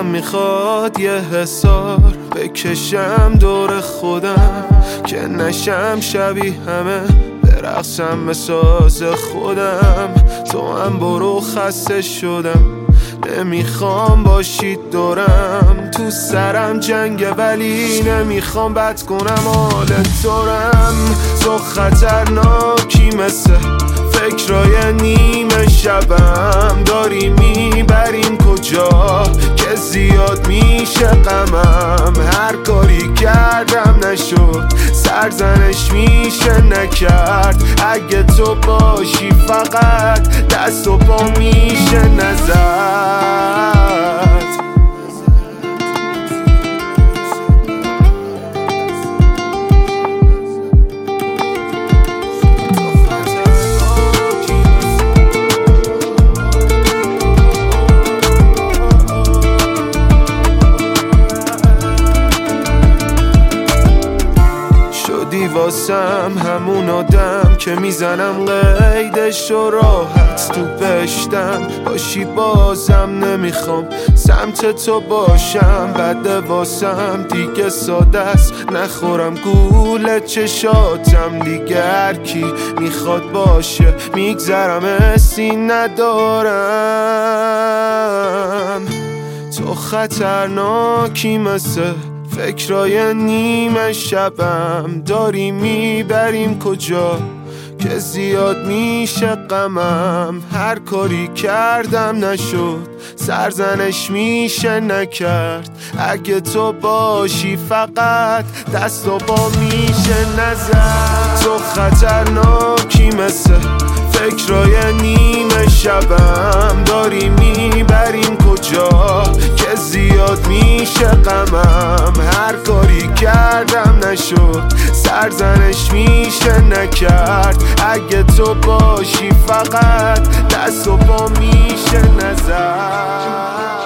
نمیخواد یه حسار بکشم دور خودم که نشم شبیه همه برقصم به ساز خودم. تو هم برو، خسته شدم، نمیخوام باشید دورم. تو سرم جنگه ولی نمیخوام بد کنم حال تورم. تو خطرناکی مثل فکرای نیمه شبم. داری میبریم کجا که زیاد میشه غمم. هر کاری کردم نشد، سرزنش میشه نکرد. اگه تو باشی فقط دست و پا میشه نزد. واسم همون آدم که میزنم قیدش و راحت تو بشتم باشی. بازم نمیخوام سمت تو باشم، بده واسم دیگه ساده است نخورم گول چشاتم. دیگه هر کی میخواد باشه میگذرم، حسی ندارم. تو خطرناکی مثل فکرای نیمه شبم. داری میبریم کجا که زیاد میشه غمم. هر کاری کردم نشد، سرزنش میشه نکرد. اگه تو باشی فقط دست و پا میشه نزد. تو خطرناکی مثل فکرای نیمه شبم. داری میبریم کجا که زیاد میشه غمم. هر کاری کردم نشد، سرزنش میشه نکرد. اگه تو باشی فقط دست و پا میشه نزد.